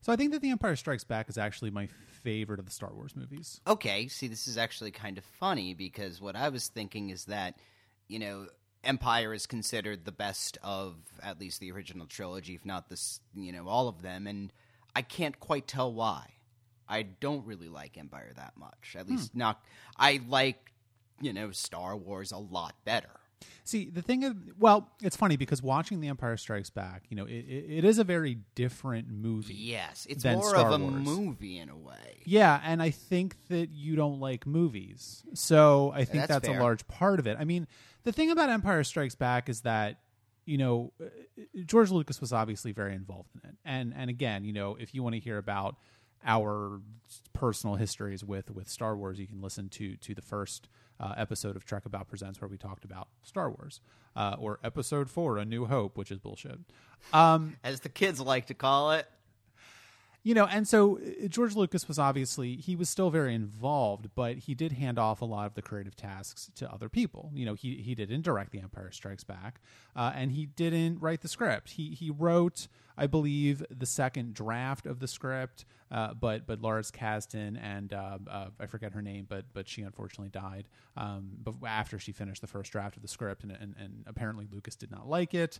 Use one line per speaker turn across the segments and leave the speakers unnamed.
So I think that The Empire Strikes Back is actually my favorite of the Star Wars movies.
Okay, see, this is actually kind of funny because what I was thinking is that, Empire is considered the best of at least the original trilogy, if not this, all of them, and I can't quite tell why. I don't really like Empire that much. At least not. I like, Star Wars a lot better.
See, the thing is, it's funny because watching The Empire Strikes Back, it is a very different movie.
Yes, it's
than
more
Star
of a
Wars.
movie in a way.
Yeah, and I think that you don't like movies. So I think that's
fair.
a large part of it. I mean, the thing about Empire Strikes Back is that, George Lucas was obviously very involved in it. And again, if you want to hear about our personal histories with Star Wars, you can listen to the first episode of Trek About Presents where we talked about Star Wars, or episode 4, A New Hope, which is bullshit.
As the kids like to call it.
And so George Lucas he was still very involved, but he did hand off a lot of the creative tasks to other people. He didn't direct The Empire Strikes Back, and he didn't write the script. He wrote, I believe, the second draft of the script, but Lars Kasdan and I forget her name, but she unfortunately died after she finished the first draft of the script, and apparently Lucas did not like it.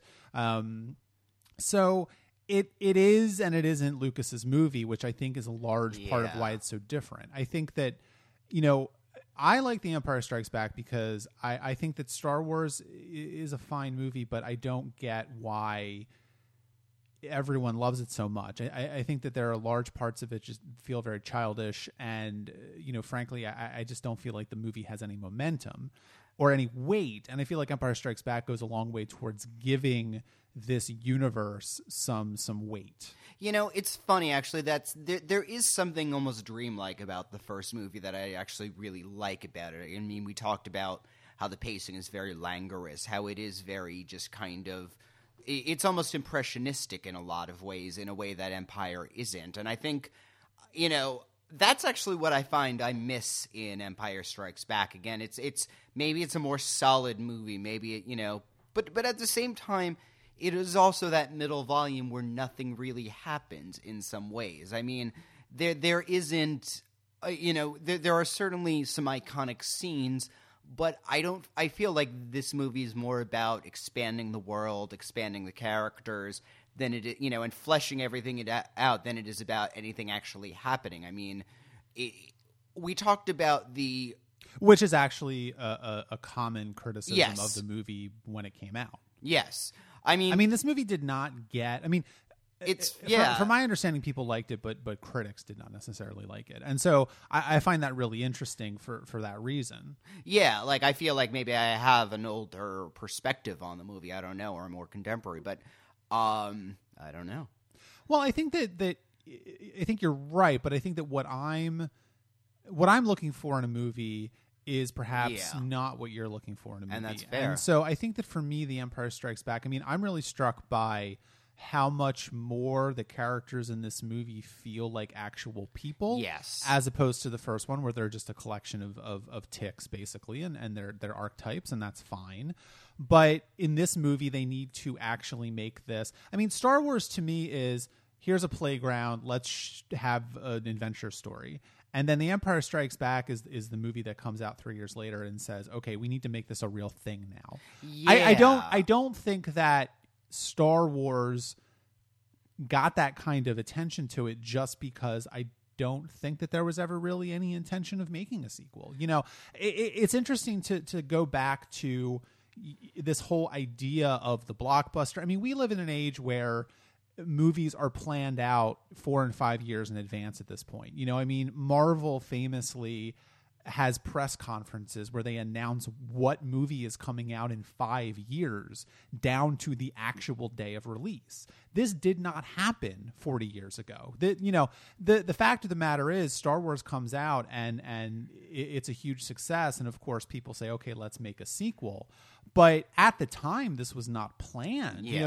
So it is and it isn't Lucas's movie, which I think is a large part of why it's so different. I think that, I like The Empire Strikes Back because I think that Star Wars is a fine movie, but I don't get why everyone loves it so much. I think that there are large parts of it just feel very childish, and frankly, I just don't feel like the movie has any momentum or any weight. And I feel like Empire Strikes Back goes a long way towards giving this universe some weight.
It's funny actually. There is something almost dreamlike about the first movie that I actually really like about it. I mean, we talked about how the pacing is very languorous, how it is very just kind of. It's almost impressionistic in a lot of ways, in a way that Empire isn't. And I think, that's actually what I find I miss in Empire Strikes Back. Again, it's maybe it's a more solid movie, maybe but at the same time, it is also that middle volume where nothing really happens in some ways. I mean, there isn't, there are certainly some iconic scenes. But I feel like this movie is more about expanding the world, expanding the characters, than it, and fleshing everything out than it is about anything actually happening. I mean, we talked about
which is actually a common criticism of the movie when it came out.
Yes. I mean, this
movie did not get, it's from my understanding, people liked it, but critics did not necessarily like it, and so I find that really interesting for that reason.
Yeah, like I feel like maybe I have an older perspective on the movie. I don't know, or a more contemporary, but I don't know.
Well, I think that I think you're right, but I think that what I'm looking for in a movie is perhaps not what you're looking for in a movie,
and that's fair.
And so I think that for me, The Empire Strikes Back. I'm really struck by how much more the characters in this movie feel like actual people, as opposed to the first one where they're just a collection of ticks basically, and they're archetypes, and that's fine. But in this movie, they need to actually make this. Star Wars to me is, here's a playground, let's have an adventure story. And then The Empire Strikes Back is the movie that comes out 3 years later and says, okay, we need to make this a real thing now.
Yeah.
I don't think that Star Wars got that kind of attention to it just because I don't think that there was ever really any intention of making a sequel. It's interesting to go back to this whole idea of the blockbuster. We live in an age where movies are planned out 4 and 5 years in advance at this point. Marvel famously has press conferences where they announce what movie is coming out in 5 years down to the actual day of release. This did not happen 40 years ago. The fact of the matter is Star Wars comes out and it's a huge success. And of course people say, okay, let's make a sequel. But at the time, this was not planned.
Yeah.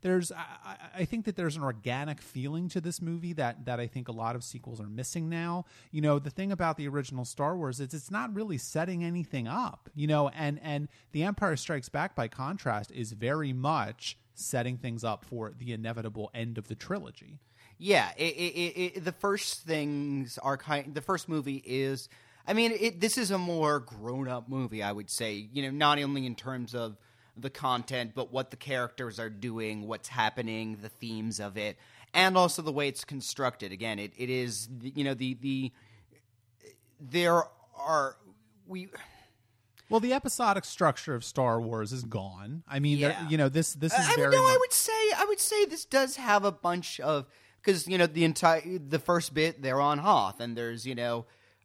I think that there's an organic feeling to this movie that I think a lot of sequels are missing now. The thing about the original Star Wars is it's not really setting anything up. And The Empire Strikes Back, by contrast, is very much setting things up for the inevitable end of the trilogy.
Yeah, the first things are the first movie is. I mean, this is a more grown-up movie, I would say. You know, not only in terms of the content, but what the characters are doing, what's happening, the themes of it, and also the way it's constructed. Again, it is, you know, there are
Well, the episodic structure of Star Wars is gone. I mean, you know, this is very.
I would say this does have a bunch of, because you know the first bit they're on Hoth, and there's, you know,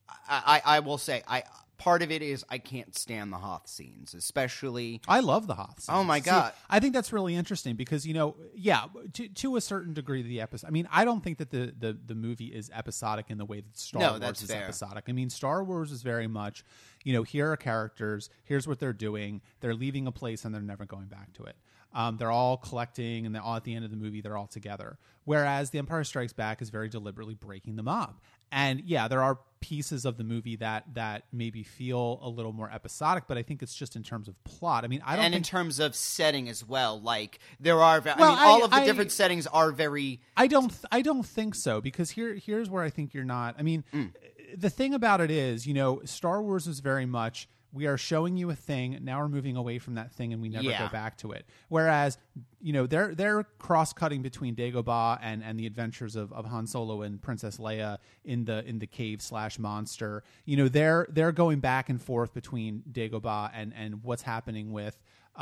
I will say part of it is I can't stand the Hoth scenes, especially.
I love the Hoth scenes.
Oh my God.
See, I think that's really interesting because, you know, yeah, to a certain degree, the episode. I mean, I don't think that the movie is episodic in the way that Star Wars is episodic. I mean, Star Wars is very much, you know, here are characters, here's what they're doing, they're leaving a place and they're never going back to it. They're all collecting, and they're all at the end of the movie, they're all together. Whereas The Empire Strikes Back is very deliberately breaking them up. And yeah, there are pieces of the movie that maybe feel a little more episodic, but I think it's just in terms of plot. I mean, I don't think...
in terms of setting as well. Like there are, all of the different settings are very.
I don't think so, because here's where I think you're not. I mean, the thing about it is, you know, Star Wars is very much, we are showing you a thing, now we're moving away from that thing and we never go back to it. Whereas, you know, they're cross-cutting between Dagobah and the adventures of Han Solo and Princess Leia in the cave / monster. You know, they're going back and forth between Dagobah and what's happening with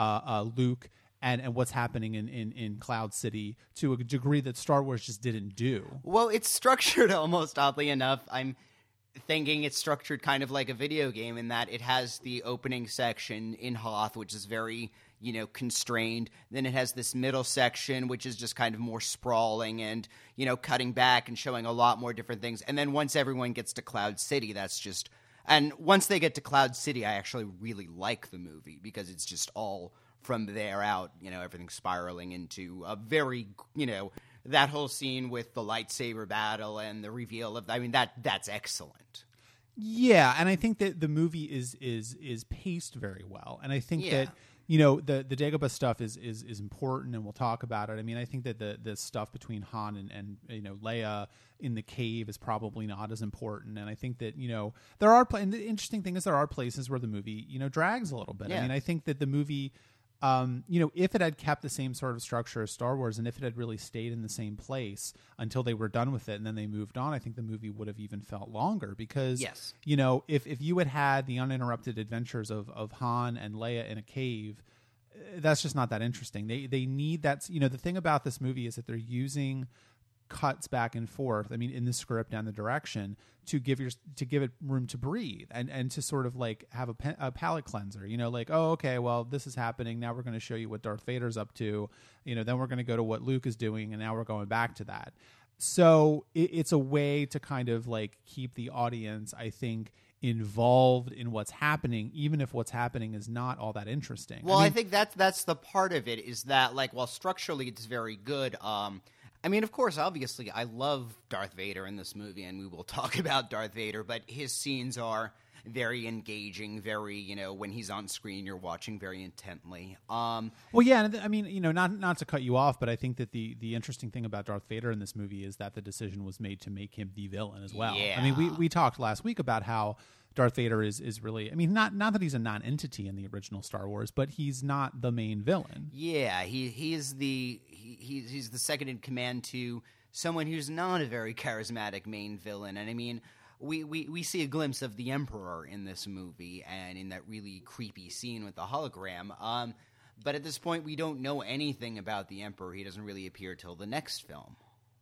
Luke and what's happening in Cloud City to a degree that Star Wars just didn't do.
Well, it's structured almost oddly enough. I'm thinking it's structured kind of like a video game in that it has the opening section in Hoth, which is very, you know, constrained. Then it has this middle section, which is just kind of more sprawling and, you know, cutting back and showing a lot more different things. And then once everyone gets to Cloud City, that's just... And once they get to Cloud City, I actually really like the movie because it's just all from there out, you know, everything spiraling into a very, you know... That whole scene with the lightsaber battle and the reveal of, I mean, that's excellent.
Yeah, and I think that the movie is paced very well, and I think that, you know, the Dagobah stuff is important, and we'll talk about it. I mean, I think that the stuff between Han and you know, Leia in the cave is probably not as important, and I think that, you know, there are and the interesting thing is there are places where the movie, you know, drags a little bit. I mean, I think that the movie. You know, if it had kept the same sort of structure as Star Wars, and if it had really stayed in the same place until they were done with it and then they moved on, I think the movie would have even felt longer because, you know, if you had the uninterrupted adventures of Han and Leia in a cave, that's just not that interesting. They need that. You know, the thing about this movie is that they're using cuts back and forth, I mean, in the script and the direction to give it room to breathe and to sort of like have a palate cleanser, you know, like, oh, okay, well, this is happening. Now we're going to show you what Darth Vader's up to, you know, then we're going to go to what Luke is doing. And now we're going back to that. So it's a way to kind of like keep the audience, I think, involved in what's happening, even if what's happening is not all that interesting.
Well, I think that's the part of it is that, like, while structurally it's very good, I mean, of course, obviously, I love Darth Vader in this movie, and we will talk about Darth Vader, but his scenes are very engaging, very, you know, when he's on screen, you're watching very intently.
Well, yeah, I mean, you know, not to cut you off, but I think that the interesting thing about Darth Vader in this movie is that the decision was made to make him the villain as well.
Yeah.
I mean, we talked last week about how Darth Vader is really, I mean, not that he's a non-entity in the original Star Wars, but he's not the main villain.
Yeah, he's the second in command to someone who's not a very charismatic main villain. And I mean, we see a glimpse of the Emperor in this movie and in that really creepy scene with the hologram. But at this point, we don't know anything about the Emperor. He doesn't really appear till the next film.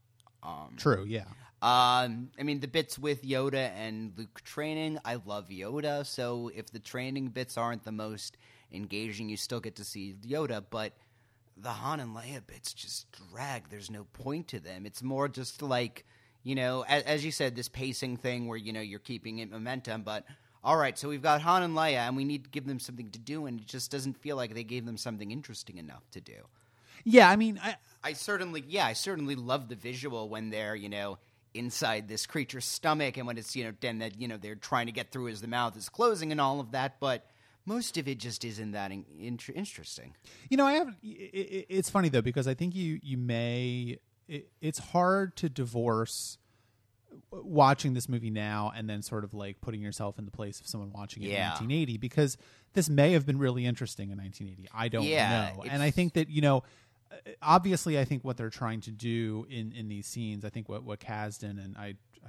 True, yeah.
I mean, the bits with Yoda and Luke training, I love Yoda, so if the training bits aren't the most engaging, you still get to see Yoda, but the Han and Leia bits just drag. There's no point to them. It's more just like, you know, as you said, this pacing thing where, you know, you're keeping it momentum, but all right, so we've got Han and Leia, and we need to give them something to do, and it just doesn't feel like they gave them something interesting enough to do.
Yeah, I mean,
I certainly love the visual when they're, you know, inside this creature's stomach, and when it's, you know, then that, you know, they're trying to get through as the mouth is closing and all of that, but most of it just isn't that interesting.
You know, I have. It's funny though, because I think you may. It's hard to divorce watching this movie now and then sort of like putting yourself in the place of someone watching it in 1980, because this may have been really interesting in 1980. I don't know. And I think that, you know, obviously I think what they're trying to do in these scenes, I think what Kasdan, and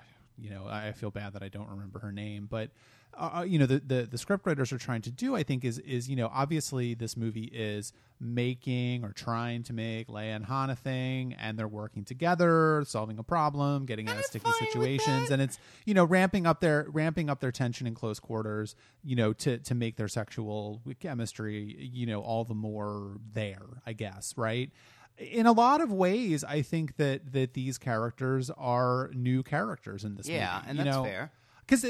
I feel bad that I don't remember her name, but you know, the scriptwriters are trying to do, I think, is you know, obviously this movie is making or trying to make Leia and Han a thing, and they're working together, solving a problem, getting out of sticky situations, and it's, you know, ramping up their tension in close quarters, you know, to make their sexual chemistry, you know, all the more there, I guess, right? In a lot of ways, I think that these characters are new characters in this movie.
Yeah, and that's fair.
Because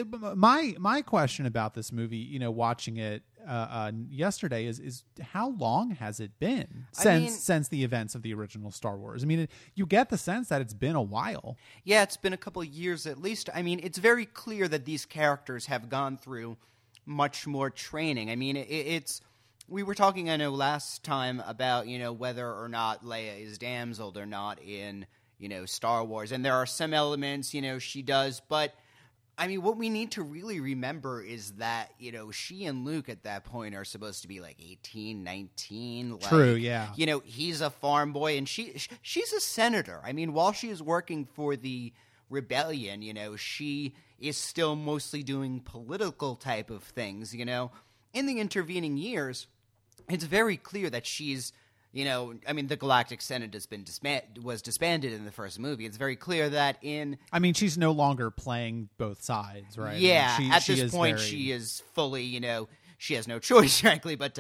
my question about this movie, you know, watching it yesterday is how long has it been since the events of the original Star Wars? I mean, you get the sense that it's been a while.
Yeah, it's been a couple of years at least. I mean, it's very clear that these characters have gone through much more training. I mean, it's we were talking, I know, last time about, you know, whether or not Leia is damseled or not in, you know, Star Wars, and there are some elements, you know, she does, but I mean, what we need to really remember is that, you know, she and Luke at that point are supposed to be like 18, 19. Like,
true, yeah.
You know, he's a farm boy and she's a senator. I mean, while she is working for the rebellion, you know, she is still mostly doing political type of things, you know. In the intervening years, it's very clear that she's, you know, I mean, the Galactic Senate was disbanded in the first movie. It's very clear that
I mean, she's no longer playing both sides, right?
Yeah,
I mean,
at this point, she is fully, you know, she has no choice, frankly, but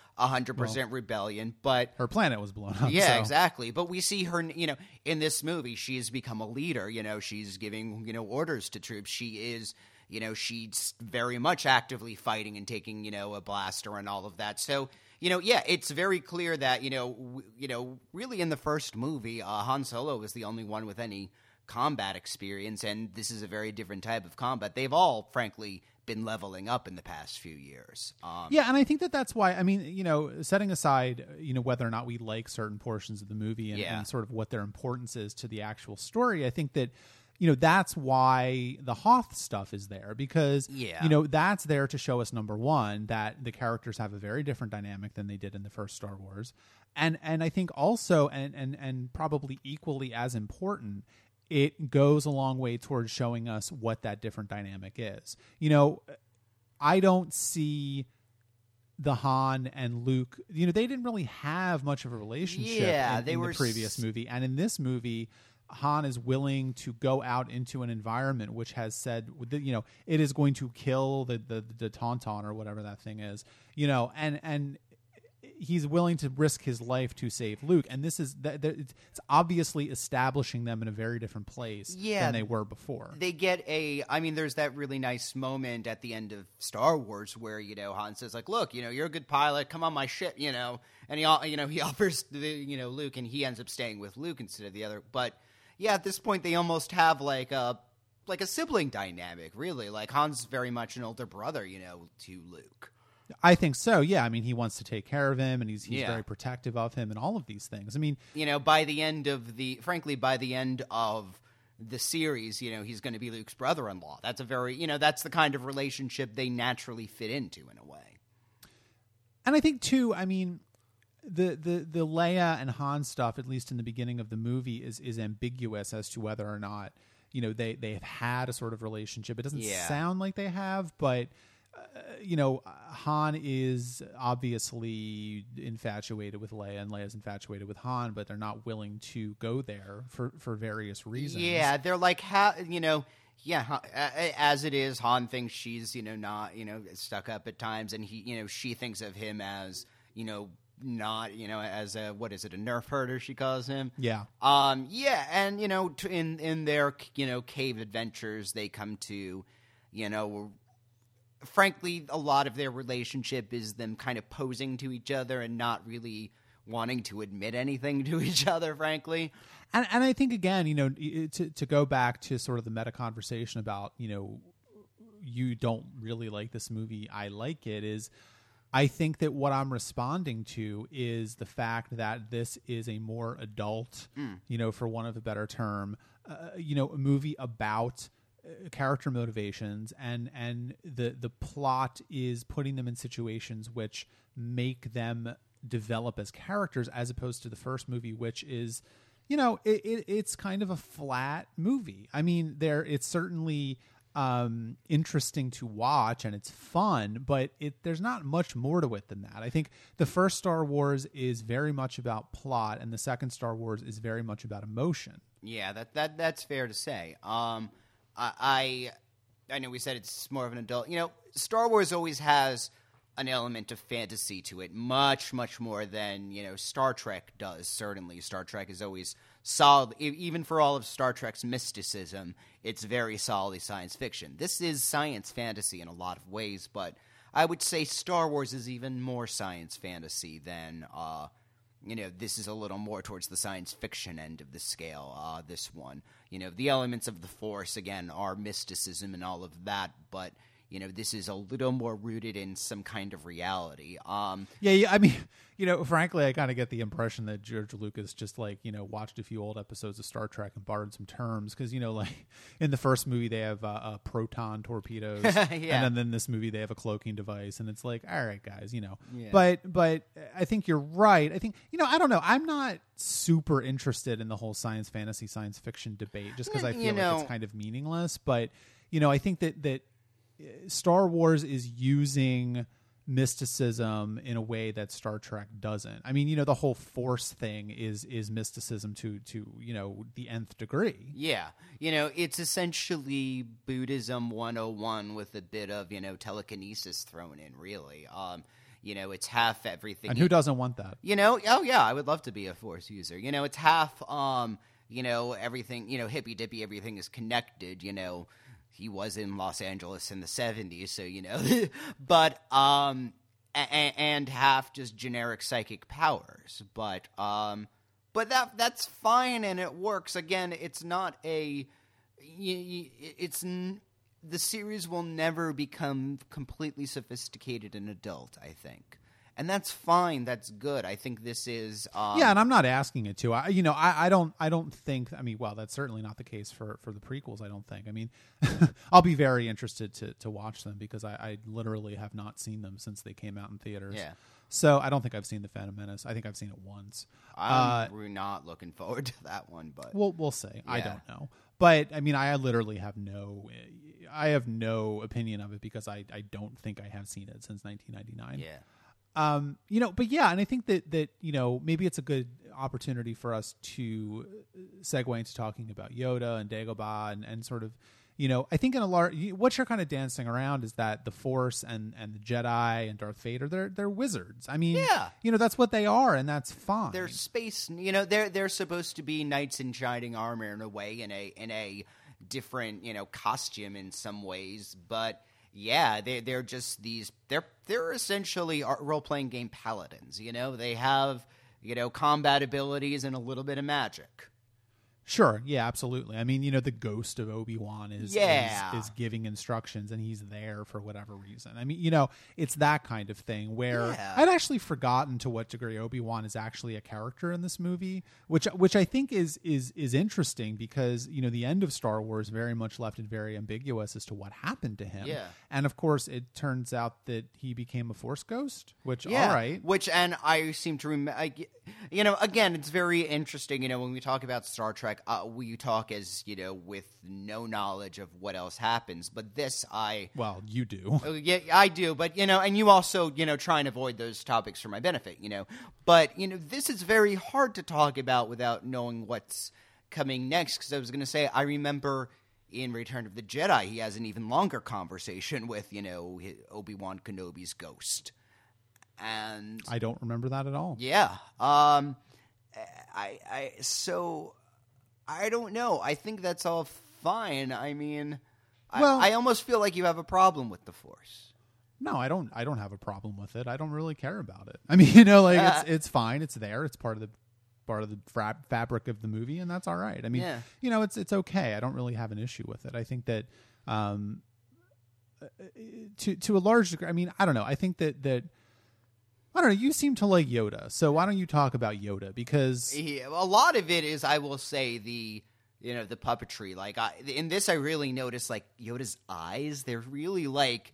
100% rebellion. But
her planet was blown up.
Yeah,
so.
Exactly. But we see her, you know, in this movie, she's become a leader. You know, she's giving, you know, orders to troops. She is, you know, she's very much actively fighting and taking, you know, a blaster and all of that. So, you know, yeah, it's very clear that, you know, really in the first movie, Han Solo was the only one with any combat experience, and this is a very different type of combat. They've all, frankly, been leveling up in the past few years.
Yeah, and I think that's why, I mean, you know, setting aside, you know, whether or not we like certain portions of the movie and sort of what their importance is to the actual story, I think that, you know, that's why the Hoth stuff is there, because, you know, that's there to show us, number one, that the characters have a very different dynamic than they did in the first Star Wars. And I think also, and probably equally as important, it goes a long way towards showing us what that different dynamic is. You know, I don't see the Han and Luke, you know, they didn't really have much of a relationship in the previous movie. And in this movie, Han is willing to go out into an environment which has said, you know, it is going to kill the Tauntaun or whatever that thing is, you know, and he's willing to risk his life to save Luke. And this is it's obviously establishing them in a very different place than they were before.
They get I mean, there's that really nice moment at the end of Star Wars where, you know, Han says, like, look, you know, you're a good pilot, come on my ship, you know, and he offers Luke, and he ends up staying with Luke instead of the other. But yeah, at this point, they almost have like a sibling dynamic, really. Like, Han's very much an older brother, you know, to Luke.
I think so, yeah. I mean, he wants to take care of him, and he's very protective of him and all of these things. I mean,
you know, by the end of the series, you know, he's going to be Luke's brother-in-law. That's that's the kind of relationship they naturally fit into in a way.
And I think, too, I mean, the Leia and Han stuff, at least in the beginning of the movie, is ambiguous as to whether or not, you know, they've had a sort of relationship. It doesn't sound like they have, but you know, Han is obviously infatuated with Leia, and Leia's infatuated with Han, but they're not willing to go there for various reasons.
Yeah, they're like, you know, as it is, Han thinks she's, you know, not, you know, stuck up at times, and he, you know, she thinks of him as, you know, not, you know, as a, what is it, a nerf herder, she calls him.
Yeah.
And, you know, in their, you know, cave adventures, they come to, you know, frankly, a lot of their relationship is them kind of posing to each other and not really wanting to admit anything to each other, frankly.
And I think, again, you know, to go back to sort of the meta conversation about, you know, you don't really like this movie, I like it, is I think that what I'm responding to is the fact that this is a more adult, for want of a better term, a movie about character motivations, and the plot is putting them in situations which make them develop as characters, as opposed to the first movie, which is, it's kind of a flat movie. I mean, it's certainly interesting to watch and it's fun, but there's not much more to it than that. I think the first Star Wars is very much about plot, and the second Star Wars is very much about emotion.
Yeah, that's fair to say. I know we said it's more of an adult. Star Wars always has an element of fantasy to it, much, much more than, Star Trek does. Certainly, Star Trek is always solid. Even for all of Star Trek's mysticism, it's very solidly science fiction. This is science fantasy in a lot of ways, but I would say Star Wars is even more science fantasy than, this is a little more towards the science fiction end of the scale, this one. The elements of the Force, again, are mysticism and all of that, but this is a little more rooted in some kind of reality.
Yeah, I mean, frankly, I kind of get the impression that George Lucas just watched a few old episodes of Star Trek and borrowed some terms, because in the first movie they have proton torpedoes,
yeah.
and then in this movie they have a cloaking device, and it's like, all right, guys,
Yeah.
But I think you're right. I think I don't know. I'm not super interested in the whole science fantasy, science fiction debate, just because I feel like it's kind of meaningless. But I think that Star Wars is using mysticism in a way that Star Trek doesn't. I mean, the whole Force thing is mysticism to the nth degree.
Yeah. It's essentially Buddhism 101 with a bit of, telekinesis thrown in, really. It's half everything.
And who doesn't want that?
Oh yeah, I would love to be a Force user. It's half, everything, hippy dippy, everything is connected, He was in Los Angeles in the 70s, so, but, and half just generic psychic powers. But that's fine and it works. Again, it's not the series will never become completely sophisticated and adult, I think. And that's fine. That's good. I think this is.
Yeah, and I'm not asking it to. I don't think. I mean, well, that's certainly not the case for the prequels. I don't think. I mean, I'll be very interested to watch them, because I literally have not seen them since they came out in theaters.
Yeah.
So I don't think I've seen The Phantom Menace. I think I've seen it once.
We're not looking forward to that one, but
we'll see. Yeah. I don't know. But I mean, I literally have no opinion of it, because I don't think I have seen it since 1999.
Yeah.
But yeah, and I think that maybe it's a good opportunity for us to segue into talking about Yoda and Dagobah and sort of, I think in a large, what you're kind of dancing around is that the Force and the Jedi and Darth Vader, they're wizards. I mean,
yeah.
That's what they are, and that's fine.
They're space, they're supposed to be knights in shining armor in a way, in a different, costume in some ways, but yeah, they're just these. They're essentially role-playing game paladins. They have combat abilities and a little bit of magic.
Sure. Yeah, absolutely. I mean, the ghost of Obi-Wan is giving instructions, and he's there for whatever reason. I mean, it's that kind of thing where I'd actually forgotten to what degree Obi-Wan is actually a character in this movie, which I think is interesting, because, the end of Star Wars very much left it very ambiguous as to what happened to him.
Yeah.
And of course, it turns out that he became a Force ghost, which, all right.
And I seem to remember, again, it's very interesting, when we talk about Star Trek, we talk as, with no knowledge of what else happens. But this,
Well, you do.
Yeah, I do. But, and you also, try and avoid those topics for my benefit, But, this is very hard to talk about without knowing what's coming next. Because I was going to say, I remember in Return of the Jedi, he has an even longer conversation with, Obi-Wan Kenobi's ghost. And
I don't remember that at all.
Yeah. So I don't know. I think that's all fine. I mean, I almost feel like you have a problem with the Force.
No, I don't have a problem with it. I don't really care about it. I mean, it's fine. It's there. It's part of the fabric of the movie, and that's all right. I mean, it's okay. I don't really have an issue with it. I think that to a large degree, I mean, I don't know. I think that I don't know. You seem to like Yoda, so why don't you talk about Yoda? Because
a lot of it is, I will say, the puppetry. Like in this, I really noticed like Yoda's eyes. They're really like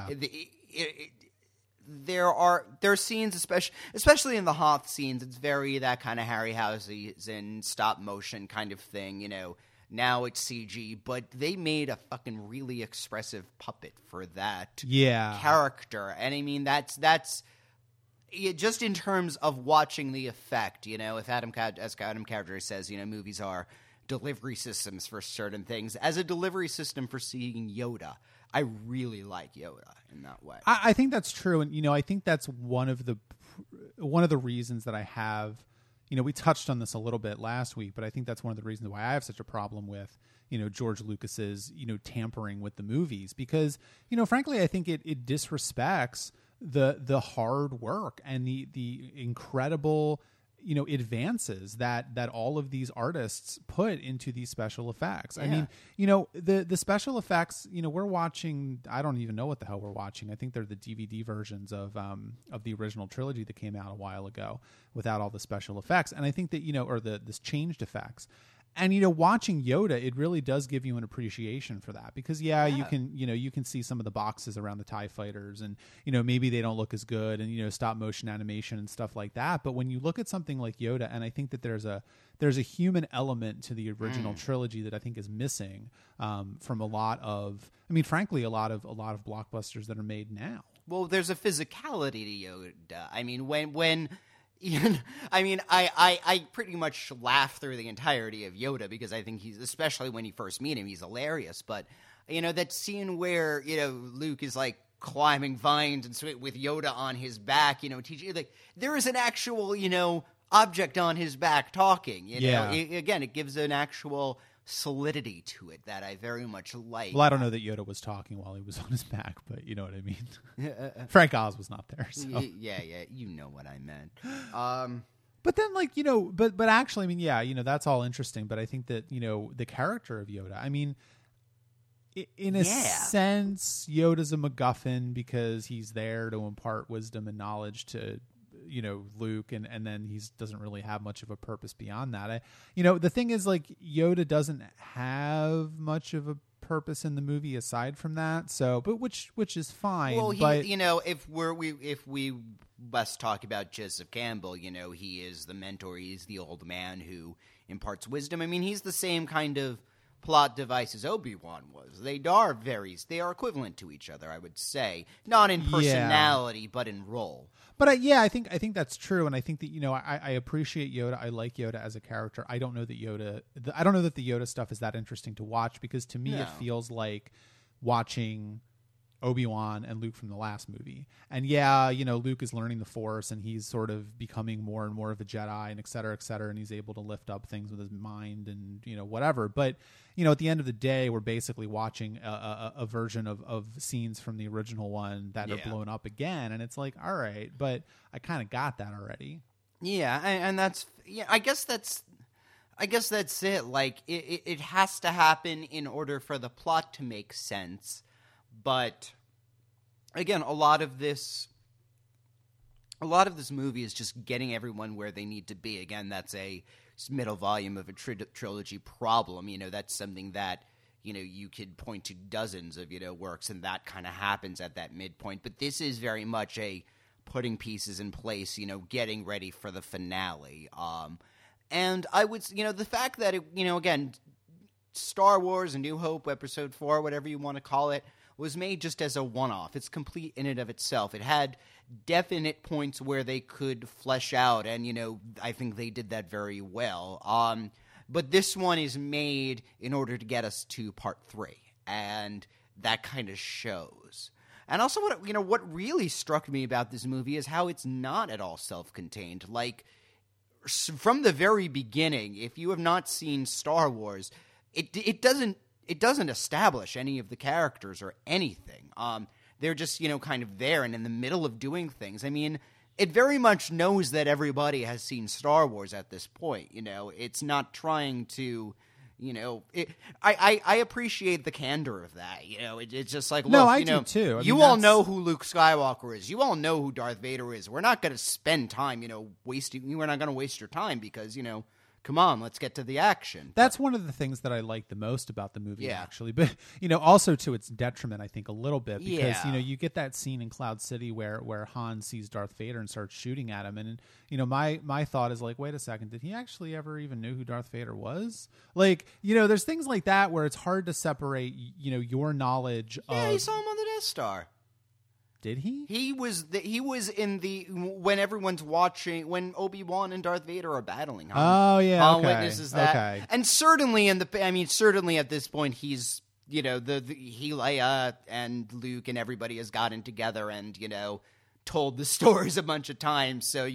there are scenes, especially in the Hoth scenes. It's very that kind of Harryhausen stop motion kind of thing. Now it's CG, but they made a fucking really expressive puppet for that character, and I mean that's. Just in terms of watching the effect, if Adam Cowdery says, movies are delivery systems for certain things. As a delivery system for seeing Yoda, I really like Yoda in that way.
I think that's true, and I think that's one of the reasons that I have. We touched on this a little bit last week, but I think that's one of the reasons why I have such a problem with George Lucas's tampering with the movies, because frankly, I think it disrespects the hard work and the incredible advances that all of these artists put into these special effects. I mean, the special effects, we're watching, I don't even know what the hell we're watching. I think they're the DVD versions of the original trilogy that came out a while ago without all the special effects. And I think that, or this changed effects. And watching Yoda, it really does give you an appreciation for that, because you can see some of the boxes around the TIE fighters, and maybe they don't look as good, and stop motion animation and stuff like that. But when you look at something like Yoda, and I think that there's a human element to the original trilogy that I think is missing from a lot of blockbusters that are made now.
Well, there's a physicality to Yoda. I mean, when I pretty much laugh through the entirety of Yoda, because I think especially when you first meet him, he's hilarious. But, that scene where, Luke is like climbing vines and with Yoda on his back, teaching, like, there is an actual, object on his back talking, again, it gives an actual solidity to it that I very much like.
Well, I don't know that Yoda was talking while he was on his back, but you know what I mean. Frank Oz was not there. So.
Yeah, you know what I meant.
But then, but actually, I mean, that's all interesting. But I think that the character of Yoda, I mean, in a sense, Yoda's a MacGuffin because he's there to impart wisdom and knowledge to Luke, and then he doesn't really have much of a purpose beyond that. The thing is, like, Yoda doesn't have much of a purpose in the movie aside from that. So, but which is fine.
Well,
but
if we must talk about Joseph Campbell, he is the mentor. He's the old man who imparts wisdom. I mean, he's the same kind of plot device as Obi-Wan was. They are equivalent to each other, I would say, not in personality but in role.
But I think that's true, and I think that I appreciate Yoda. I like Yoda as a character. I don't know that the Yoda stuff is that interesting to watch, because to me it feels like watching Obi-Wan and Luke from the last movie. And Luke is learning the Force, and he's sort of becoming more and more of a Jedi, and et cetera, and he's able to lift up things with his mind and whatever. But at the end of the day, we're basically watching a version of scenes from the original one that are blown up again, and it's like, all right, but I kind of got that already.
Yeah, and that's I guess that's it. Like it has to happen in order for the plot to make sense. But again, a lot of this movie is just getting everyone where they need to be. Again, that's a middle volume of a trilogy problem. That's something that you could point to dozens of works, and that kind of happens at that midpoint. But this is very much a putting pieces in place, getting ready for the finale. And I would, the fact that it, again, Star Wars: A New Hope, Episode 4, whatever you want to call it, was made just as a one-off. It's complete in and of itself. It had definite points where they could flesh out, and, I think they did that very well. But this one is made in order to get us to part 3, and that kind of shows. And also, what really struck me about this movie is how it's not at all self-contained. Like, from the very beginning, if you have not seen Star Wars, it doesn't establish any of the characters or anything. They're just, kind of there and in the middle of doing things. I mean, it very much knows that everybody has seen Star Wars at this point. It's not trying to, I appreciate the candor of that. It's just like, look,
No, I do too. I mean,
you all know who Luke Skywalker is. You all know who Darth Vader is. We're not going to spend time, wasting. We're not going to waste your time because, come on, let's get to the action.
That's one of the things that I like the most about the movie,
Yeah.
actually. But, also to its detriment, I think, a little bit. Because,
Yeah.
you get that scene in Cloud City where Han sees Darth Vader and starts shooting at him. And, my thought is like, wait a second, did he actually ever even know who Darth Vader was? Like, there's things like that where it's hard to separate, your knowledge of...
Yeah, he saw him on the Death Star.
Did he?
He was in when everyone's watching, when Obi-Wan and Darth Vader are battling.
Oh yeah,
Han
okay.
witnesses that,
okay.
And certainly certainly at this point he's Leia and Luke and everybody has gotten together and told the stories a bunch of times. So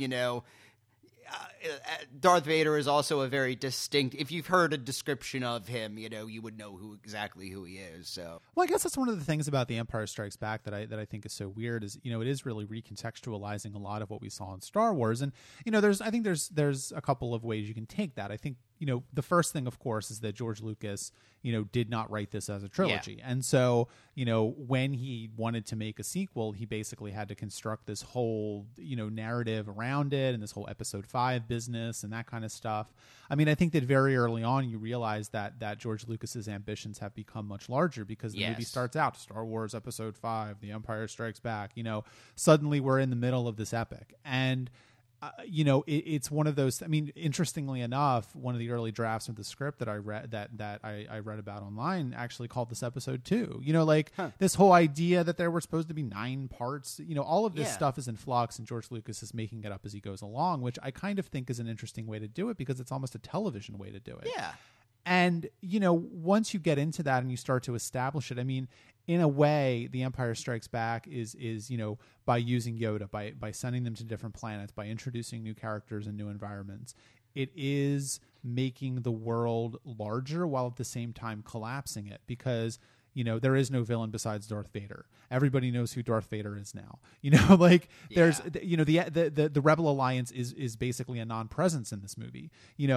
Darth Vader is also a very distinct. If you've heard a description of him, you would know exactly who he is. So,
well, I guess that's one of the things about The Empire Strikes Back that I think is so weird is it is really recontextualizing a lot of what we saw in Star Wars, and I think there's a couple of ways you can take that. I think the first thing, of course, is that George Lucas did not write this as a trilogy, and so when he wanted to make a sequel, he basically had to construct this whole narrative around it and this whole Episode 5 business and that kind of stuff. I mean, I think that very early on you realize that George Lucas's ambitions have become much larger because the movie starts out Star Wars Episode 5, The Empire Strikes Back. Suddenly we're in the middle of this epic, and it's one of those. I mean, interestingly enough, one of the early drafts of the script that I read that I read about online actually called this episode 2. This whole idea that there were supposed to be 9 parts. All of this stuff is in flux, and George Lucas is making it up as he goes along, which I kind of think is an interesting way to do it because it's almost a television way to do it.
Yeah.
And, once you get into that and you start to establish it, I mean, in a way, The Empire Strikes Back is by using Yoda, by sending them to different planets, by introducing new characters and new environments, it is making the world larger while at the same time collapsing it because there is no villain besides Darth Vader. Everybody knows who Darth Vader is now. There's the Rebel Alliance is basically a non-presence in this movie.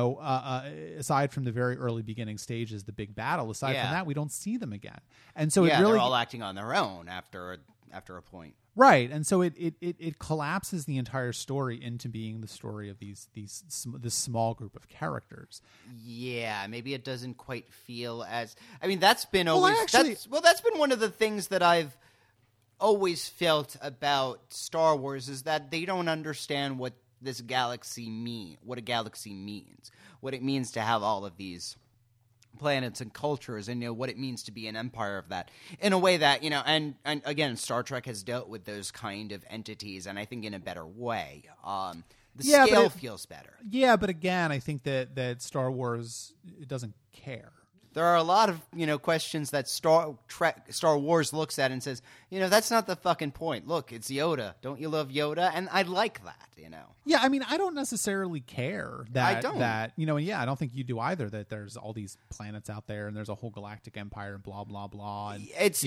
Aside from the very early beginning stages, the big battle. Aside from that, we don't see them again. And so it really
they're all acting on their own after a point.
Right, and so it collapses the entire story into being the story of this small group of characters.
Yeah, maybe it doesn't quite feel as. I mean, that's been always.
Well,
that's been one of the things that I've always felt about Star Wars is that they don't understand what this galaxy what a galaxy means, what it means to have all of these planets and cultures, and what it means to be an empire of that in a way that and again Star Trek has dealt with those kind of entities, and I think in a better way. The scale feels better.
Yeah, but again, I think that Star Wars doesn't care.
There are a lot of questions that Star Wars looks at and says, that's not the fucking point. Look, it's Yoda. Don't you love Yoda? And I like that.
Yeah, I mean, I don't necessarily care that.
I don't.
And I don't think you do either. That there's all these planets out there, and there's a whole galactic empire, and blah blah blah. And
it's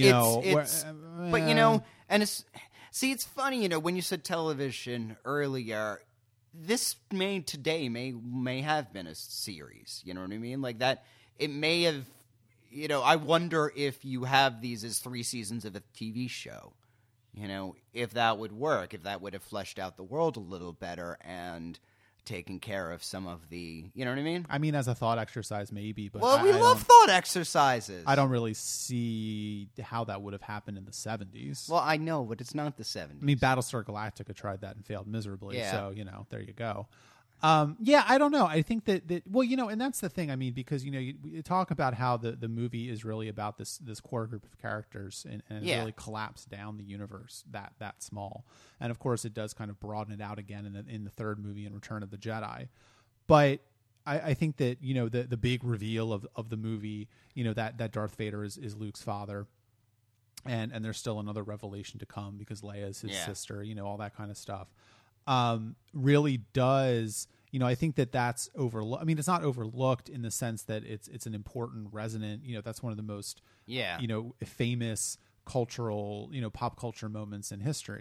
funny. When you said television earlier, this today may have been a series. You know what I mean? Like that. It may have, I wonder if you have these as 3 seasons of a TV show, if that would work, if that would have fleshed out the world a little better and taken care of some of the, you know what I mean?
I mean, as a thought exercise, maybe. But
we love thought exercises.
I don't really see how that would have happened in the 70s.
Well, I know, but it's not the 70s.
I mean, Battlestar Galactica tried that and failed miserably.
Yeah.
So, there you go. I don't know. I think that and that's the thing. I mean, because you talk about how the movie is really about this core group of characters and really collapsed down the universe that small. And of course, it does kind of broaden it out again in the third movie in Return of the Jedi. But I think that the big reveal of the movie, that Darth Vader is Luke's father. And there's still another revelation to come because Leia is his sister. All that kind of stuff. Really does, I think that's overlooked. I mean, it's not overlooked in the sense that it's an important resonant, that's one of the most, famous cultural, pop culture moments in history.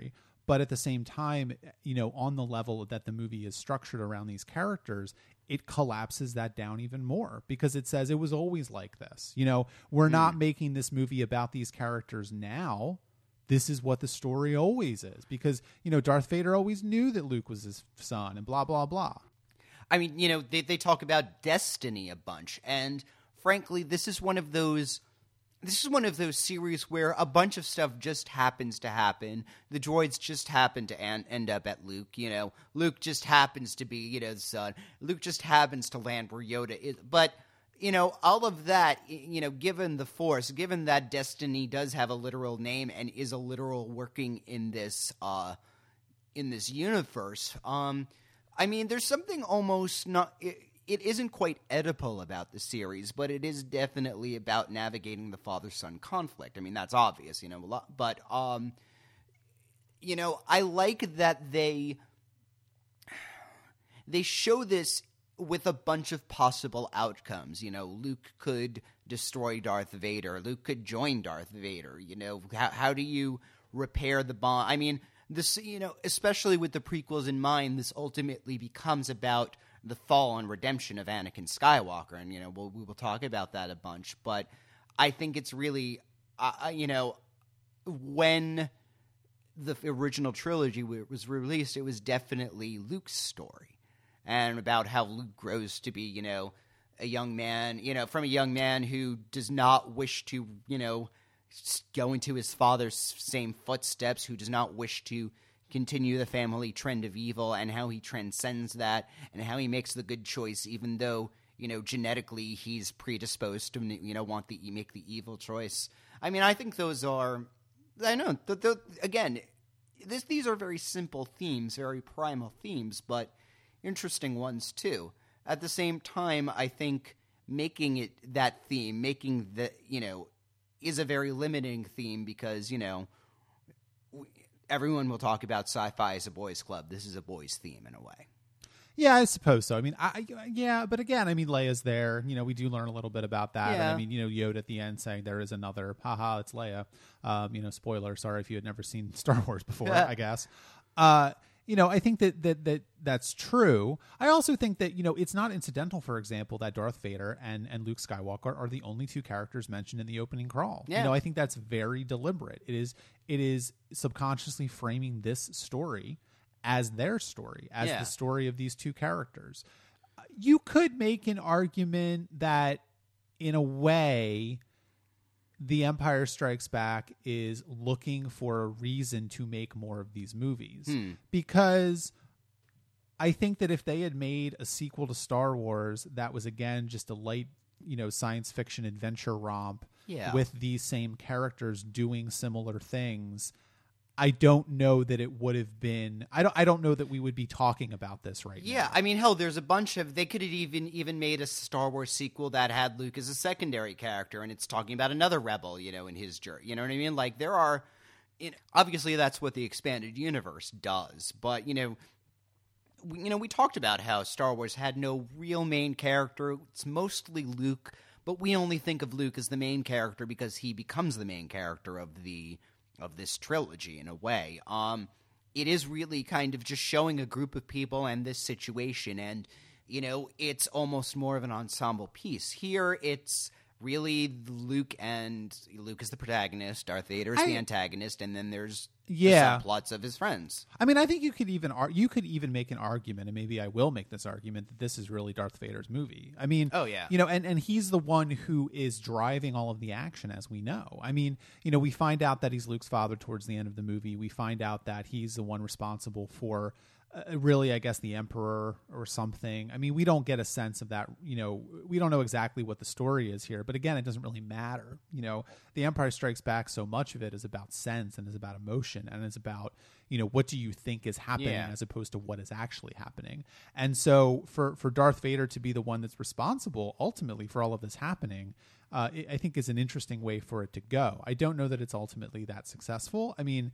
But at the same time, on the level that the movie is structured around these characters, it collapses that down even more because it says it was always like this. We're not making this movie about these characters now. This is what the story always is because, Darth Vader always knew that Luke was his son and blah, blah, blah.
I mean, they talk about destiny a bunch. And frankly, this is one of those series where a bunch of stuff just happens to happen. The droids just happen to end up at Luke. Luke just happens to be, the son. Luke just happens to land where Yoda is. But, all of that, given the Force, given that destiny does have a literal name and is a literal working in this universe, I mean, there's something almost not... It isn't quite Oedipal about the series, but it is definitely about navigating the father-son conflict. I mean, that's obvious, but, I like that they show this with a bunch of possible outcomes. Luke could destroy Darth Vader. Luke could join Darth Vader. How do you repair the bond? I mean, this, especially with the prequels in mind, this ultimately becomes about the fall and redemption of Anakin Skywalker, and we will talk about that a bunch. But I think it's really, when the original trilogy was released, it was definitely Luke's story, and about how Luke grows to be, a young man, from a young man who does not wish to, go into his father's same footsteps, who does not wish to continue the family trend of evil, and how he transcends that, and how he makes the good choice, even though, genetically he's predisposed to, make the evil choice. I mean, I think those are, again, these are very simple themes, very primal themes, but interesting ones too. At the same time, I think making it that theme, making the, is a very limiting theme because, everyone will talk about sci-fi as a boys' club. This is a boys' theme in a way.
Yeah, I suppose so. I mean, but again, I mean, Leia's there. We do learn a little bit about that.
Yeah.
And I mean, Yoda at the end saying there is another, haha, it's Leia. Spoiler, sorry if you had never seen Star Wars before, I guess. I think that's true. I also think that, it's not incidental, for example, that Darth Vader and Luke Skywalker are the only two characters mentioned in the opening crawl.
Yeah.
I think that's very deliberate. It is subconsciously framing this story as their story, as the story of these two characters. You could make an argument that, in a way, The Empire Strikes Back is looking for a reason to make more of these movies. Because I think that if they had made a sequel to Star Wars that was, again, just a light, science fiction adventure romp with these same characters doing similar things, I don't know that it would have been. I don't know that we would be talking about this right now.
Yeah, I mean, hell, there's a bunch of. They could have even made a Star Wars sequel that had Luke as a secondary character, and it's talking about another rebel, in his journey. You know what I mean? Like there are, obviously that's what the expanded universe does, but we talked about how Star Wars had no real main character. It's mostly Luke, but we only think of Luke as the main character because he becomes the main character of this trilogy in a way. It is really kind of just showing a group of people and this situation, and it's almost more of an ensemble piece. Here it's really Luke is the protagonist, Darth Vader is the antagonist, and then there's the subplots of his friends.
I mean, I think you could even make an argument, and maybe I will make this argument, that this is really Darth Vader's movie. I mean, and he's the one who is driving all of the action, as we know. I mean, we find out that he's Luke's father towards the end of the movie. We find out that he's the one responsible for really, I guess, the Emperor or something. I mean, we don't get a sense of that. We don't know exactly what the story is here. But again, it doesn't really matter. The Empire Strikes Back, so much of it is about sense and is about emotion and is about, what do you think is happening as opposed to what is actually happening. And so for Darth Vader to be the one that's responsible ultimately for all of this happening, I think is an interesting way for it to go. I don't know that it's ultimately that successful. I mean,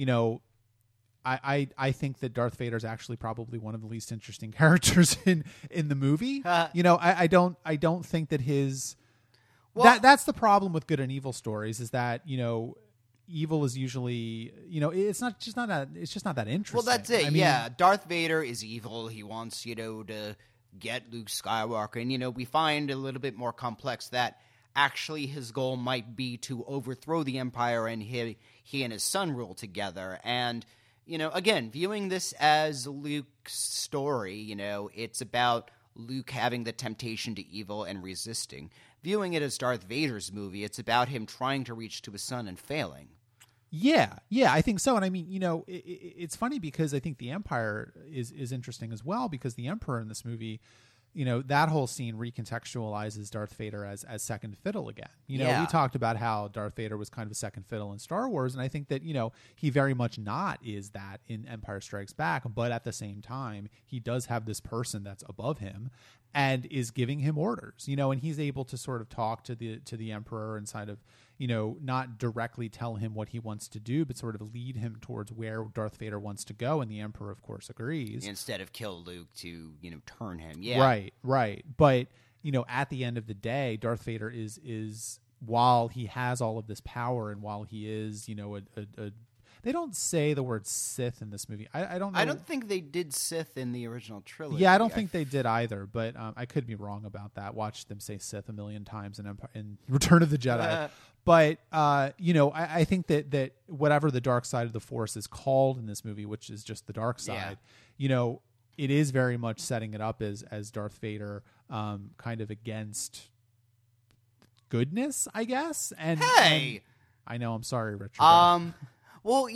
I think that Darth Vader is actually probably one of the least interesting characters in the movie. I don't think that his that's the problem with good and evil stories is that evil is usually, it's just not that interesting.
Well, that's it.
I mean,
yeah, Darth Vader is evil. He wants, to get Luke Skywalker. And, we find a little bit more complex that actually his goal might be to overthrow the Empire and he and his son rule together. And, again, viewing this as Luke's story, it's about Luke having the temptation to evil and resisting. Viewing it as Darth Vader's movie, it's about him trying to reach to his son and failing.
Yeah, I think so. And I mean, it's funny because I think the Empire is interesting as well, because the Emperor in this movie, that whole scene recontextualizes Darth Vader as second fiddle again. We talked about how Darth Vader was kind of a second fiddle in Star Wars, and I think that, he very much not is that in Empire Strikes Back, but at the same time, he does have this person that's above him and is giving him orders, and he's able to sort of talk to the Emperor and sort of, not directly tell him what he wants to do, but sort of lead him towards where Darth Vader wants to go. And the Emperor, of course, agrees.
Instead of kill Luke to, turn him. Yeah.
Right. But, at the end of the day, Darth Vader is while he has all of this power and while he is, they don't say the word Sith in this movie. I don't know.
I don't think they did Sith in the original trilogy.
Yeah, I don't think they did either, but I could be wrong about that. Watched them say Sith a million times in Return of the Jedi. But, I think that whatever the dark side of the Force is called in this movie, which is just the dark side, it is very much setting it up as Darth Vader kind of against goodness, I guess. And I know, I'm sorry, Richard.
Well,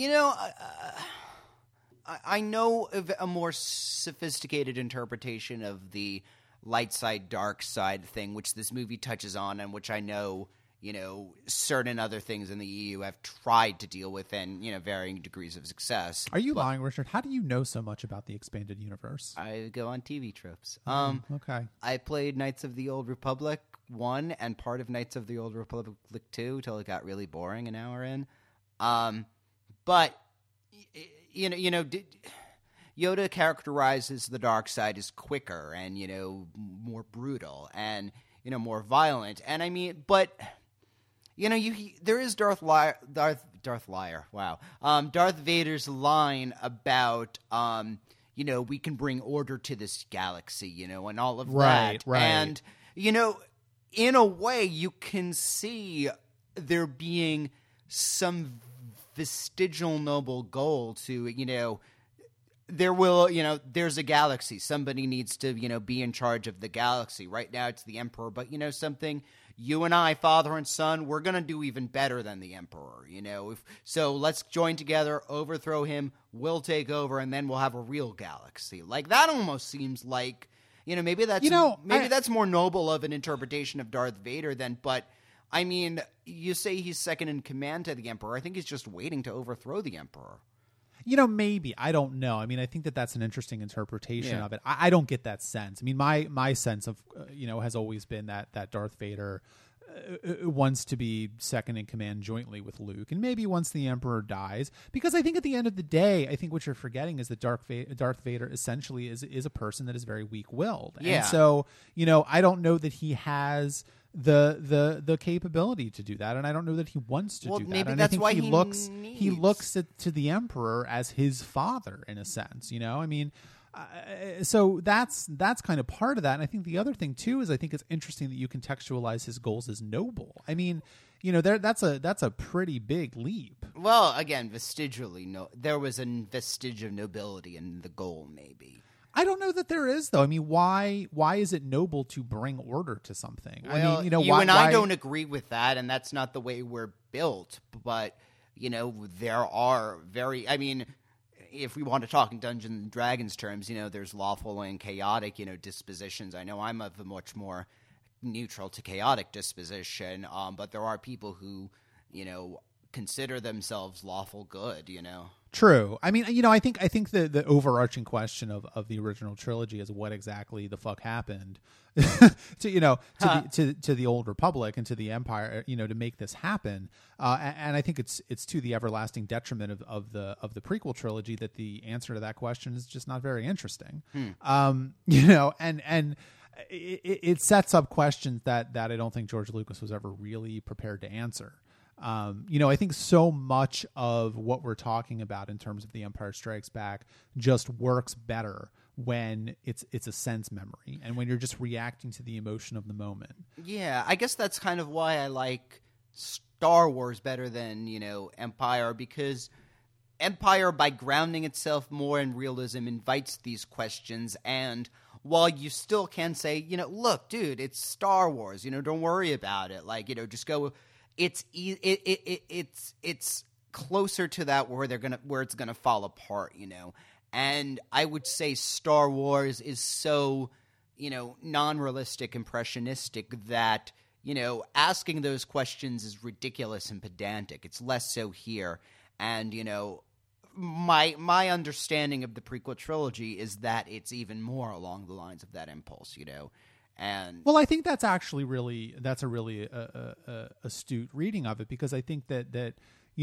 I know of a more sophisticated interpretation of the light side, dark side thing, which this movie touches on, and which I know, certain other things in the EU have tried to deal with in, varying degrees of success.
Are you lying, Richard? How do you know so much about the expanded universe?
I go on TV trips.
Okay.
I played Knights of the Old Republic 1 and part of Knights of the Old Republic 2 till it got really boring an hour in. But, Yoda characterizes the dark side as quicker and, more brutal and, more violent. And I mean, but, there is Darth Vader's line about, we can bring order to this galaxy, and all of that.
Right.
And, in a way, you can see there being some vestigial noble goal to, there's a galaxy. Somebody needs to, be in charge of the galaxy. Right now it's the Emperor, but something, you and I, father and son, we're going to do even better than the Emperor, so let's join together, overthrow him, we'll take over, and then we'll have a real galaxy. Like, that almost seems like, maybe that's, that's more noble of an interpretation of Darth Vader than, but I mean, you say he's second in command to the Emperor. I think he's just waiting to overthrow the Emperor.
Maybe. I don't know. I mean, I think that's an interesting interpretation of it. I don't get that sense. I mean, my sense of, has always been that Darth Vader wants to be second in command jointly with Luke, and maybe once the Emperor dies, because I think at the end of the day, I think what you're forgetting is that Darth Vader essentially is a person that is very weak-willed.
Yeah.
And so, I don't know that he has the capability to do that, and I don't know that he wants to do that.
Maybe
and
that's
I think
why
he looks to the Emperor as his father in a sense. I mean, so that's kind of part of that. And I think the other thing too is I think it's interesting that you contextualize his goals as noble. I mean, that's a pretty big leap.
Well, again, vestigially, there was a vestige of nobility in the goal, maybe.
I don't know that there is, though. I mean, why is it noble to bring order to something?
Well,
I mean,
I don't agree with that, and that's not the way we're built. But, there are if we want to talk in Dungeons and Dragons terms, there's lawful and chaotic, dispositions. I know I'm of a much more neutral to chaotic disposition, but there are people who, consider themselves lawful good,
True. I mean, I think the overarching question of the original trilogy is what exactly the fuck happened to the Old Republic and to the Empire, to make this happen. And I think it's to the everlasting detriment of the prequel trilogy that the answer to that question is just not very interesting. And it sets up questions that I don't think George Lucas was ever really prepared to answer. I think so much of what we're talking about in terms of The Empire Strikes Back just works better when it's a sense memory and when you're just reacting to the emotion of the moment.
Yeah, I guess that's kind of why I like Star Wars better than, Empire, because Empire, by grounding itself more in realism, invites these questions, and while you still can say, look, dude, it's Star Wars, don't worry about it. Like, just go. It's closer to that where it's gonna fall apart, And I would say Star Wars is so, non-realistic, impressionistic that, asking those questions is ridiculous and pedantic. It's less so here. And, my understanding of the prequel trilogy is that it's even more along the lines of that impulse, And
well, I think that's actually a really astute reading of it, because I think that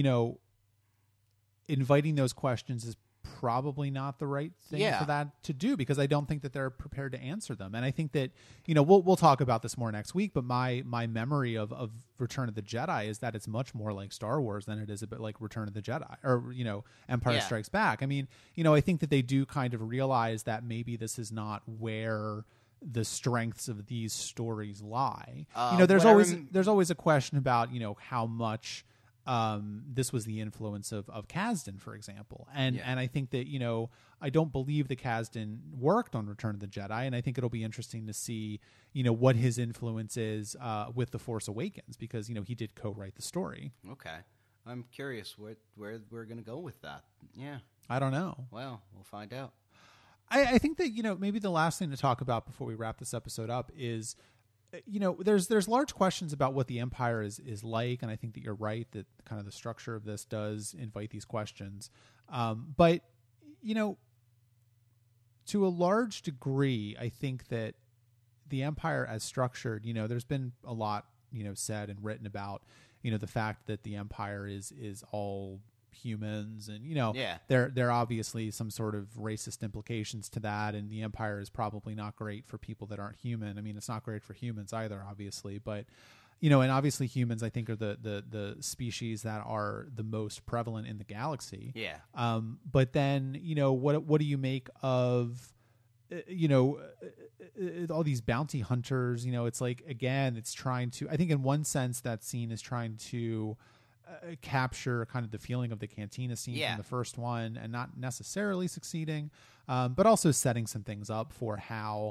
inviting those questions is probably not the right thing for that to do, because I don't think that they're prepared to answer them. And I think that we'll talk about this more next week, but my memory of Return of the Jedi is that it's much more like Star Wars than it is a bit like Return of the Jedi or Empire Strikes Back. I mean, I think that they do kind of realize that maybe this is not where the strengths of these stories lie. There's always a question about how much this was the influence of Kasdan, for example. And I think that, I don't believe that Kasdan worked on Return of the Jedi, and I think it'll be interesting to see, what his influence is with The Force Awakens, because, he did co-write the story.
Okay. I'm curious where we're going to go with that. Yeah.
I don't know.
Well, we'll find out.
I think that, maybe the last thing to talk about before we wrap this episode up is, there's large questions about what the Empire is like, and I think that you're right that kind of the structure of this does invite these questions. But to a large degree, I think that the Empire as structured, there's been a lot, said and written about, the fact that the Empire is all humans, and there are obviously some sort of racist implications to that, and the Empire is probably not great for people that aren't human. I mean, it's not great for humans either, obviously, but and obviously humans, I think, are the species that are the most prevalent in the galaxy. But then what do you make of all these bounty hunters? It's like, again, it's trying to, I think in one sense that scene is trying to capture kind of the feeling of the cantina scene from the first one, and not necessarily succeeding, but also setting some things up for how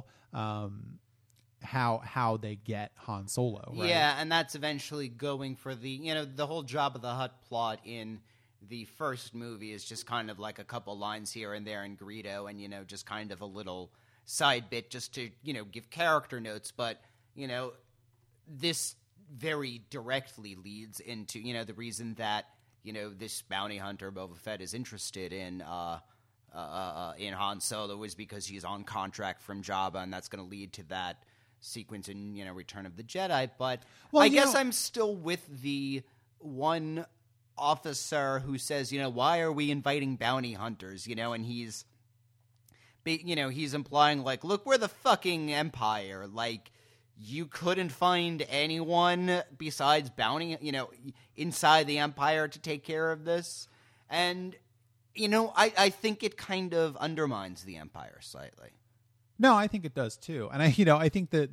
they get Han Solo, right?
Yeah, and that's eventually going for the the whole Jabba the Hutt plot in the first movie is just kind of like a couple lines here and there in Greedo, and just kind of a little side bit just to give character notes, but this very directly leads into the reason that this bounty hunter Boba Fett is interested in Han Solo is because he's on contract from Jabba, and that's going to lead to that sequence in Return of the Jedi. But I guess I'm still with the one officer who says, why are we inviting bounty hunters? And he's implying, like, look, we're the fucking Empire, like, you couldn't find anyone besides bounty, inside the Empire to take care of this. And, I think it kind of undermines the Empire slightly.
No, I think it does too. And I think that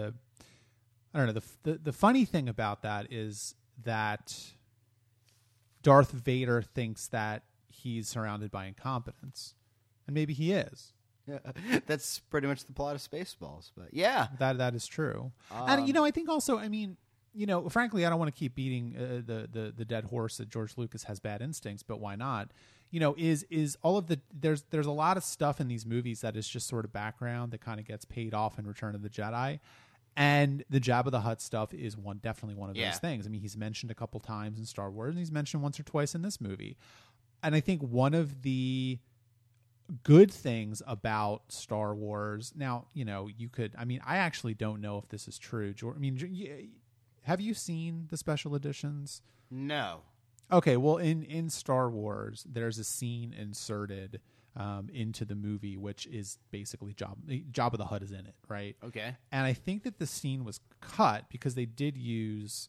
the funny thing about that is that Darth Vader thinks that he's surrounded by incompetence, and maybe he is.
Yeah, that's pretty much the plot of Spaceballs, but yeah,
that is true. And I think also, I mean, frankly, I don't want to keep beating the dead horse that George Lucas has bad instincts, but why not? Is all of there's a lot of stuff in these movies that is just sort of background that kind of gets paid off in Return of the Jedi, and the Jabba the Hutt stuff is definitely one of those things. I mean, he's mentioned a couple times in Star Wars, and he's mentioned once or twice in this movie, and I think one of the good things about Star Wars. Now, you could. I mean, I actually don't know if this is true. I mean, have you seen the special editions?
No.
Okay, well, in Star Wars, there's a scene inserted into the movie, which is basically Jabba the Hutt is in it, right?
Okay.
And I think that the scene was cut because they did use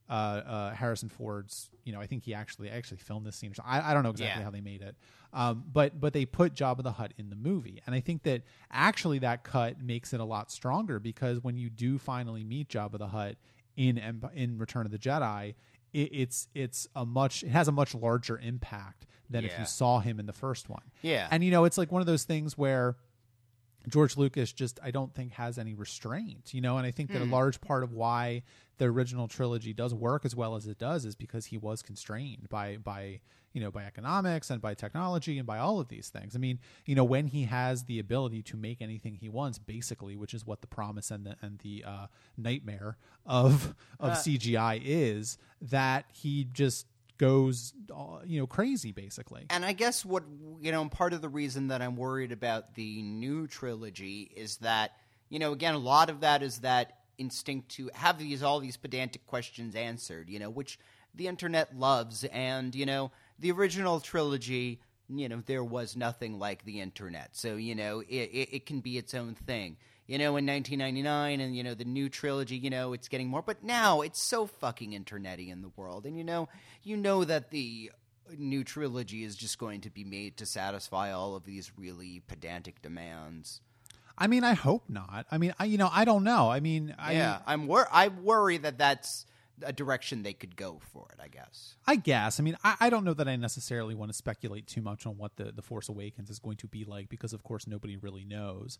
Harrison Ford's, I think he actually filmed this scene. I don't know exactly how they made it. But they put Jabba the Hutt in the movie. And I think that actually that cut makes it a lot stronger, because when you do finally meet Jabba the Hutt in Return of the Jedi, it has a much larger impact than if you saw him in the first one.
Yeah.
And, it's like one of those things where George Lucas I don't think has any restraint, and I think that a large part of why the original trilogy does work as well as it does is because he was constrained by economics and by technology and by all of these things. I mean, when he has the ability to make anything he wants, basically, which is what the promise and the nightmare of CGI is, that he just goes crazy, basically.
And I guess what part of the reason that I'm worried about the new trilogy is that again, a lot of that is that instinct to have all these pedantic questions answered, which the internet loves. And the original trilogy, there was nothing like the internet, so it can be its own thing. In 1999, and the new trilogy, it's getting more. But now it's so fucking internety in the world, and that the new trilogy is just going to be made to satisfy all of these really pedantic demands.
I mean, I hope not. I mean, I don't know. I mean,
I worry that that's a direction they could go for it, I guess.
I mean, I don't know that I necessarily want to speculate too much on what the Force Awakens is going to be like, because of course nobody really knows.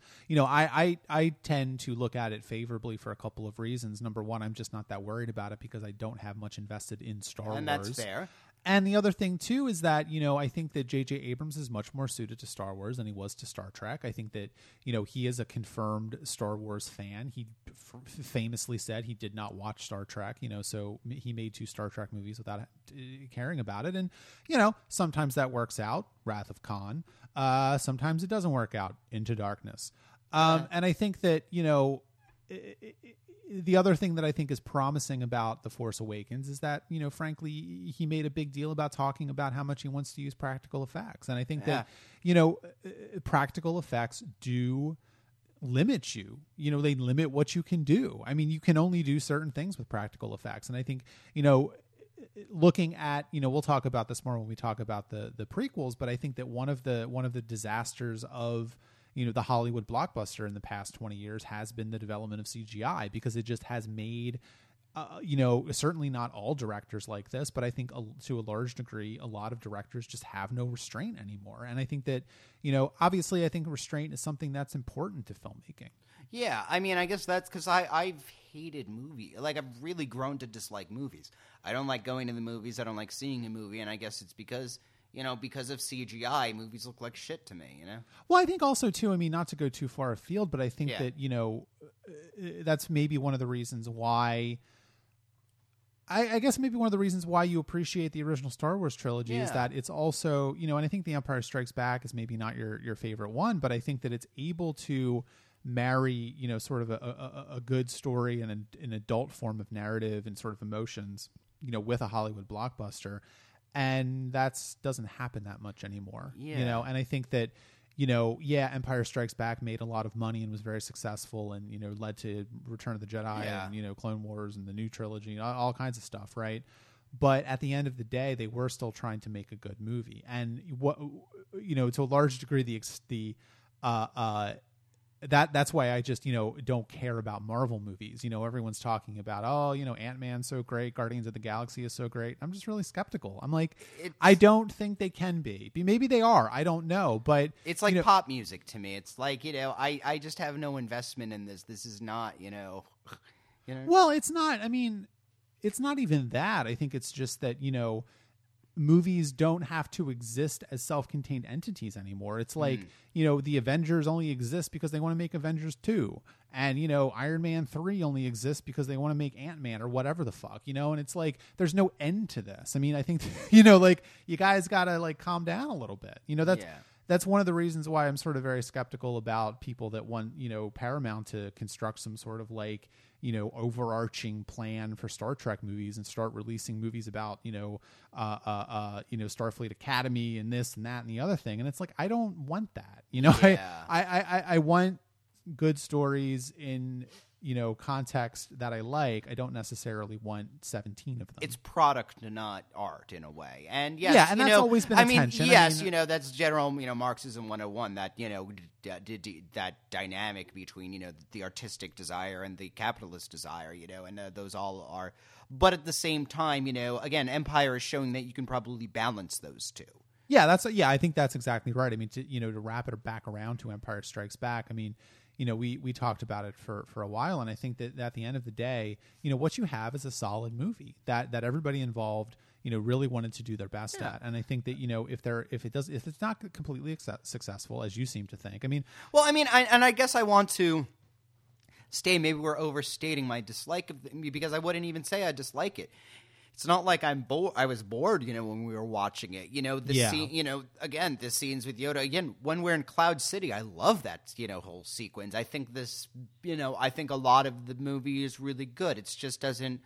I tend to look at it favorably for a couple of reasons. Number one, I'm just not that worried about it because I don't have much invested in Star Wars.
And that's fair.
And the other thing, too, is that, I think that J.J. Abrams is much more suited to Star Wars than he was to Star Trek. I think that, he is a confirmed Star Wars fan. He famously said he did not watch Star Trek, so he made 2 Star Trek movies without caring about it. And, sometimes that works out, Wrath of Khan. Sometimes it doesn't work out, Into Darkness. And I think that, the other thing that I think is promising about The Force Awakens is that, frankly, he made a big deal about talking about how much he wants to use practical effects. And I think that, practical effects do limit you. They limit what you can do. I mean, you can only do certain things with practical effects. And I think, looking at, we'll talk about this more when we talk about the prequels, but I think that one of the disasters of the Hollywood blockbuster in the past 20 years has been the development of CGI, because it just has made, certainly not all directors like this, but I think to a large degree, a lot of directors just have no restraint anymore. And I think that, obviously I think restraint is something that's important to filmmaking.
Yeah, I mean, I guess that's because I've hated movies. Like, I've really grown to dislike movies. I don't like going to the movies. I don't like seeing a movie. And I guess it's because of CGI, movies look like shit to me, Well,
I think also, too, I mean, not to go too far afield, but I think that, that's maybe one of the reasons why, I guess maybe one of the reasons why you appreciate the original Star Wars trilogy is that it's also, and I think The Empire Strikes Back is maybe not your favorite one, but I think that it's able to marry, sort of a good story and an adult form of narrative and sort of emotions, with a Hollywood blockbuster. And that doesn't happen that much anymore, and I think that, Empire Strikes Back made a lot of money and was very successful and, led to Return of the Jedi and, Clone Wars and the new trilogy, all kinds of stuff. Right. But at the end of the day, they were still trying to make a good movie. And what, to a large degree, that's why I just, don't care about Marvel movies. Everyone's talking about, Ant-Man's so great, Guardians of the Galaxy is so great. I'm just really skeptical. I'm like, I don't think they can be. Maybe they are. I don't know. But
it's like pop music to me. It's like, I just have no investment in this. This is not,
Well, it's not. I mean, it's not even that. I think it's just that, movies don't have to exist as self-contained entities anymore. It's like, the Avengers only exist because they want to make Avengers 2. And, Iron Man 3 only exists because they want to make Ant-Man or whatever the fuck, and it's like, there's no end to this. I mean, I think, like, you guys got to, like, calm down a little bit. That's one of the reasons why I'm sort of very skeptical about people that want, Paramount to construct some sort of, like, overarching plan for Star Trek movies and start releasing movies about, Starfleet Academy and this and that and the other thing. And it's like, I don't want that. I want good stories in context that I like, I don't necessarily want 17 of them.
It's product, not art, in a way. And yes,
yeah, and that's always been a tension.
Yes, that's general, Marxism 101. That that dynamic between the artistic desire and the capitalist desire. And those all are. But at the same time, again, Empire is showing that you can probably balance those two.
Yeah, I think that's exactly right. I mean, to wrap it back around to Empire Strikes Back. I mean, we talked about it for a while, and I think that at the end of the day, what you have is a solid movie that everybody involved, really wanted to do their best at. And I think that if it's not completely successful, as you seem to think, I mean,
well, I mean, I guess I want to maybe we're overstating my dislike of because I wouldn't even say I dislike it. It's not like I was bored, when we were watching it. Scene, again, the scenes with Yoda. Again, when we're in Cloud City, I love that, whole sequence. I think I think a lot of the movie is really good. It just doesn't,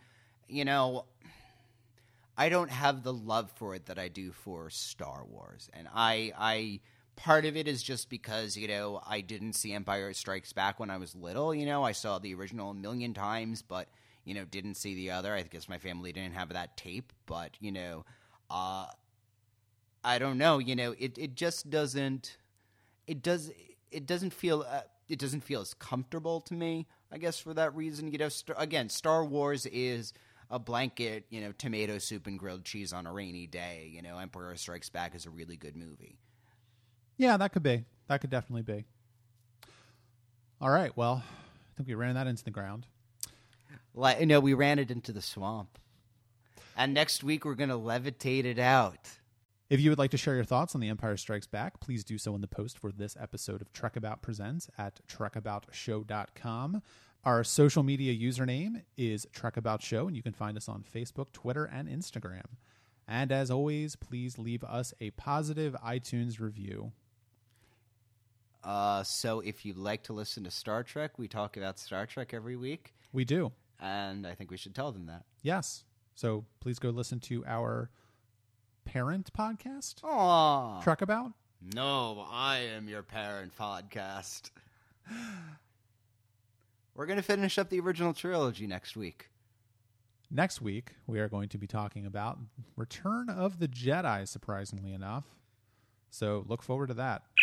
I don't have the love for it that I do for Star Wars. And I part of it is just because, I didn't see Empire Strikes Back when I was little. I saw the original a million times, but didn't see the other. I guess my family didn't have that tape, but I don't know. It just doesn't. It doesn't feel. It doesn't feel as comfortable to me. I guess for that reason, again, Star Wars is a blanket, tomato soup and grilled cheese on a rainy day. Empire Strikes Back is a really good movie.
Yeah, that could be. That could definitely be. All right. Well, I think we ran that into the ground.
We ran it into the swamp. And next week, we're going to levitate it out.
If you would like to share your thoughts on The Empire Strikes Back, please do so in the post for this episode of Trek About Presents at trekaboutshow.com. Our social media username is Trek About Show, and you can find us on Facebook, Twitter, and Instagram. And as always, please leave us a positive iTunes review.
So if you'd like to listen to Star Trek, we talk about Star Trek every week.
We do.
And I think we should tell them that.
Yes. So please go listen to our parent podcast.
Aww.
Trek About.
No, I am your parent podcast. We're going to finish up the original trilogy next week.
Next week, we are going to be talking about Return of the Jedi, surprisingly enough. So look forward to that.